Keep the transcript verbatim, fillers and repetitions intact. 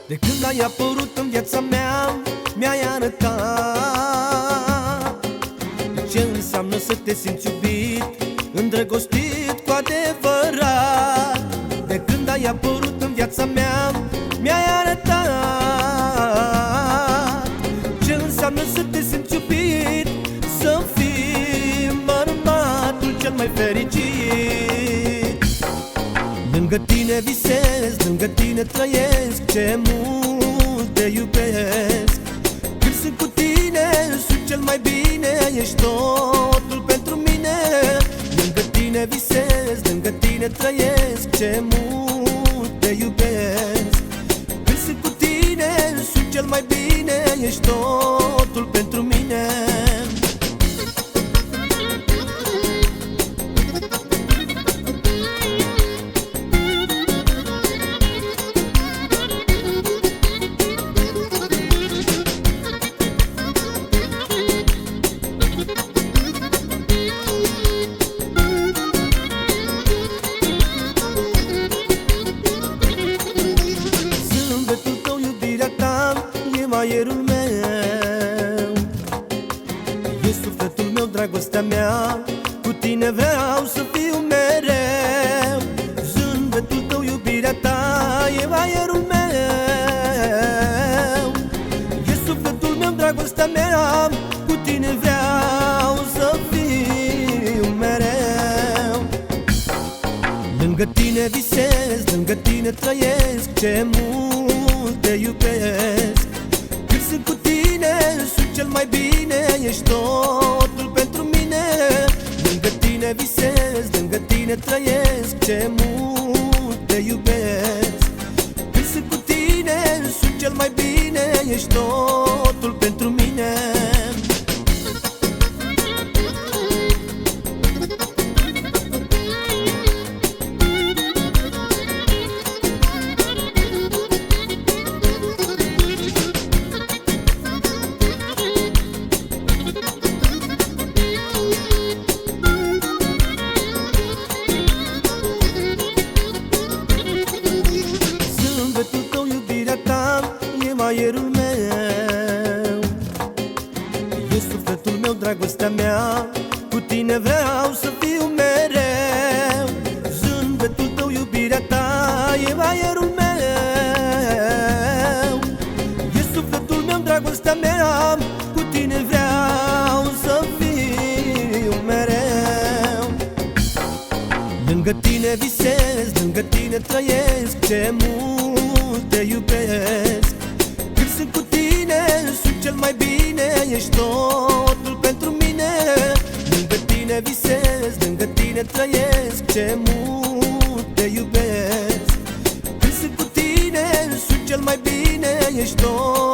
De când ai apărut în viața mea, mi-ai arătat ce înseamnă să te simți iubit, îndrăgostit cu adevărat. De când ai apărut în viața mea, mi-ai arătat ce înseamnă să te simți iubit, să fii bărbatul cel mai fericit. Lângă tine visez, lângă tine trăiesc, ce mult te iubesc. Când sunt cu tine, sunt cel mai bine, ești totul pentru mine. Lângă tine visez, lângă tine trăiesc, ce mult te iubesc. Când sunt cu tine, sunt cel mai bine, ești totul pentru mine. Aerul meu, e sufletul meu, dragostea mea, cu tine vreau să fiu mereu. Zâmbetul tău, iubirea ta, e aerul meu, e sufletul meu, dragostea mea, cu tine vreau să fiu mereu. Lângă tine visez, lângă tine trăiesc, ce mult te iubesc. Sunt cu tine, sunt cel mai bine, ești totul pentru mine. Lângă tine visez, lângă tine trăiesc, ce mult te iubesc. Când sunt cu tine, sunt cel mai bine, ești totul pentru mine. Aerul meu, e sufletul meu, dragostea mea, cu tine vreau să fiu mereu. Zâmbetul tău, iubirea ta, e aerul meu, e sufletul meu, dragostea mea, cu tine vreau să fiu mereu. Lângă tine visez, lângă tine trăiesc, ce mult te iubesc. Sunt cu tine, sunt cel mai bine, ești totul pentru mine. Lângă tine visez, lângă tine trăiesc, ce mult te iubesc. Când sunt cu tine, sunt cel mai bine, ești totul